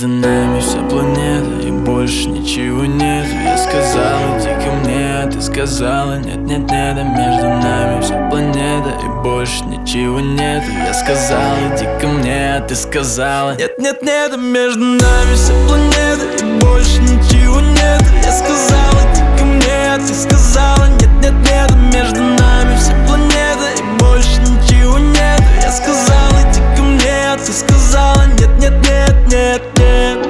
между нами вся планета, и больше ничего нет. Я сказала, иди ко мне, а ты сказала, нет, нет, нет. А между нами вся планета, и больше ничего нет. Я сказала, иди ко мне, а ты сказала, нет, нет, нет. А между нами вся планета, и больше ничего нет. Я сказала, иди ко мне, а ты сказала, нет, нет, нет. А между нами вся планета, и больше ничего нет. Я сказала, иди ко мне, а ты сказала, нет, нет, нет, нет, нет.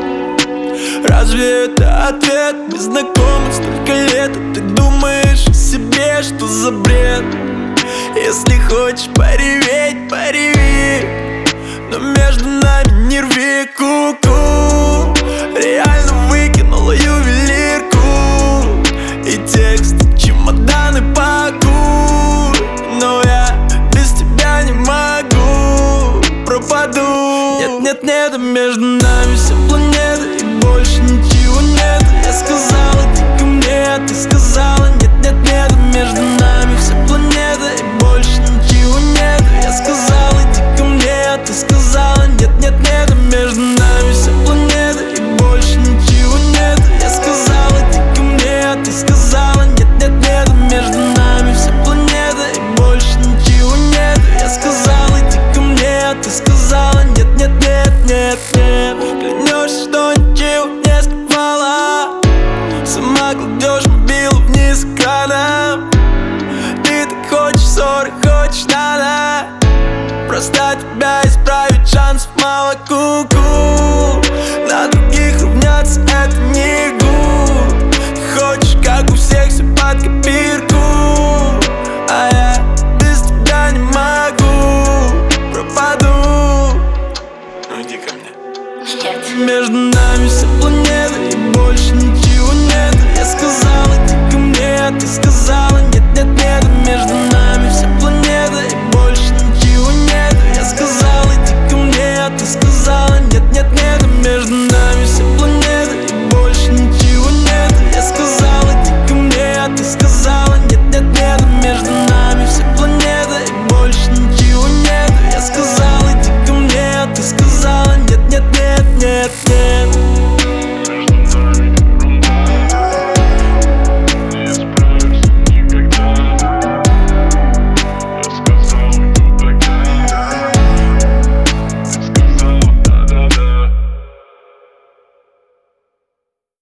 Разве это ответ? Мы знакомы столько лет, а ты думаешь о себе, что за бред? Если хочешь пореветь, пореви, но между нами не рви, ку-ку. Реально выкинула ювелирку и текст, чемоданы пакуй. Но я без тебя не могу, пропаду. Нет, нет, нет, а между нами вся планета, и больше ничего нет. Я сказала, иди ко мне, а ты сказала, нет, нет, нет. А между нами вся планета, и больше ничего нет. Я сказала, иди ко мне, а ты сказала, нет, нет, нет. А между нами вся планета, и больше ничего нет. Я сказала, иди ко мне, а ты сказала, нет, нет, нет. А между нами вся планета, и больше ничего нет. Я сказала, иди ко мне, а ты сказала, нет, нет, нет, нет, нет. Клянешься, что ничего не скрывала, сама кладешь мобилу вниз экраном. Ты так хочешь ссоры, хочешь надо, просто тебя исправить шансов мало, ку-ку. На других равняться это не игру. Ты хочешь, как у всех, все под копирку, а я без тебя не могу, пропаду. Ну иди ко мне. Нет. Между нами вся планета, и больше ничего нет. Я сказала, иди ко мне, а ты сказала, нет, нет, нет. А между нами